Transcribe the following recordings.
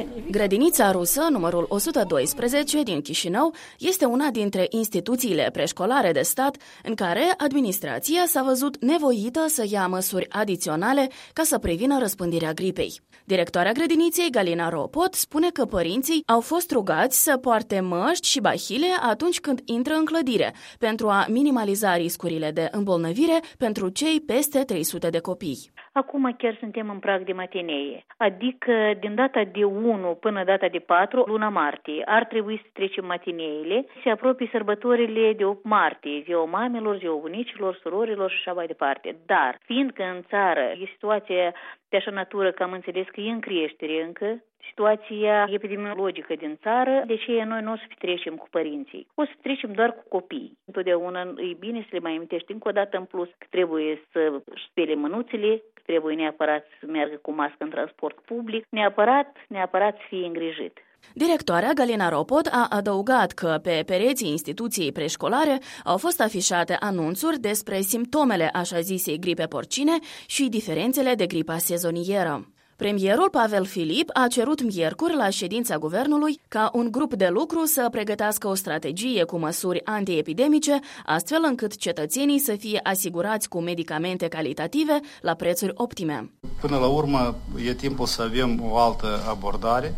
Grădinița rusă, numărul 112 din Chișinău, este una dintre instituțiile preșcolare de stat în care administrația s-a văzut nevoită să ia măsuri adiționale ca să prevină răspândirea gripei. Directoarea grădiniței, Galina Ropot, spune că părinții au fost rugați să poarte măști și bahile atunci când intră în clădire, pentru a minimaliza riscurile de îmbolnăvire pentru cei peste 300 de copii. Acum chiar suntem în prag de matinee, adică din data de 1 până data de 4, luna martie, ar trebui să trecem matineele. Se apropie sărbătorile de 8 martie, ziua mamelor, ziua bunicilor, surorilor și așa mai departe. Dar, fiindcă în țară e situația de așa natură că am înțeles că e în creștere încă, situația epidemiologică din țară, de ce noi nu o să trecem cu părinții. O să trecem doar cu copii. Întotdeauna e bine să le mai amintești încă o dată în plus că trebuie să spele mânuțele, că trebuie neapărat să meargă cu mască în transport public, neapărat să fie îngrijit. Directoarea Galina Ropot a adăugat că pe pereții instituției preșcolare au fost afișate anunțuri despre simptomele așa zisei gripe porcine și diferențele de gripa sezonieră. Premierul Pavel Filip a cerut miercuri la ședința guvernului ca un grup de lucru să pregătească o strategie cu măsuri antiepidemice, astfel încât cetățenii să fie asigurați cu medicamente calitative la prețuri optime. Până la urmă e timpul să avem o altă abordare,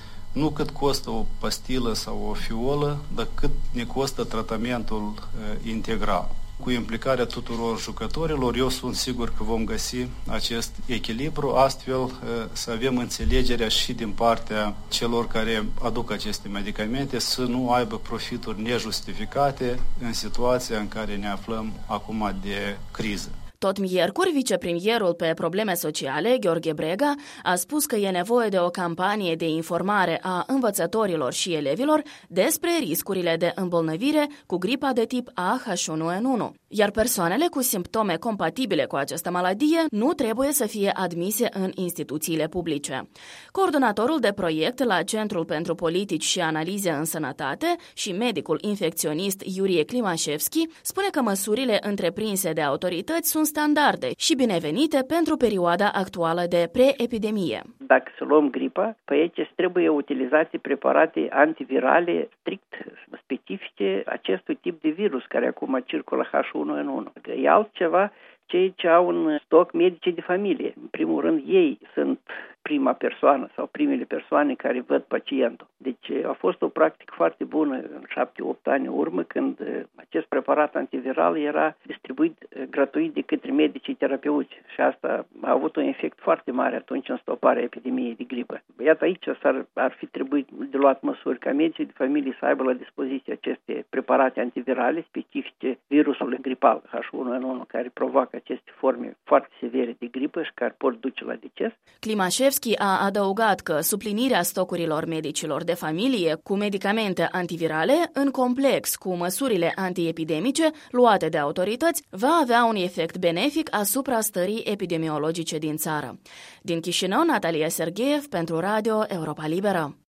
nu cât costă o pastilă sau o fiolă, dar cât ne costă tratamentul integral. Cu implicarea tuturor jucătorilor, eu sunt sigur că vom găsi acest echilibru, astfel să avem înțelegerea și din partea celor care aduc aceste medicamente să nu aibă profituri nejustificate în situația în care ne aflăm acum de criză. Tot miercuri, vicepremierul pe probleme sociale, Gheorghe Brega, a spus că e nevoie de o campanie de informare a învățătorilor și elevilor despre riscurile de îmbolnăvire cu gripa de tip A-H1N1, iar persoanele cu simptome compatibile cu această maladie nu trebuie să fie admise în instituțiile publice. Coordonatorul de proiect la Centrul pentru Politici și Analize în Sănătate și medicul infecționist Iurie Klimașevski spune că măsurile întreprinse de autorități sunt standarde și binevenite pentru perioada actuală de preepidemie. Dacă să luăm gripa, pe aici trebuie utilizate preparate antivirale strict specifice acestui tip de virus care acum circulă H1N1. E altceva cei ce au în stoc medici de familie. În primul rând, ei sunt prima persoană sau primele persoane care văd pacientul. Deci a fost o practică foarte bună în 7-8 ani în urmă când acest preparat antiviral era distribuit gratuit de către medicii terapeuți și asta a avut un efect foarte mare atunci în stoparea epidemiei de gripă. Iată aici ar fi trebuit de luat măsuri ca medicii de familie să aibă la dispoziție aceste preparate antivirale specifice virusului gripal H1N1 care provoacă aceste forme foarte severe de gripă și care pot duce la deces. Klimașevski a adăugat că suplinirea stocurilor medicilor de familie cu medicamente antivirale în complex cu măsurile antiepidemice luate de autorități va avea un efect benefic asupra stării epidemiologice din țară. Din Chișinău, Natalia Sergeev pentru Radio Europa Liberă.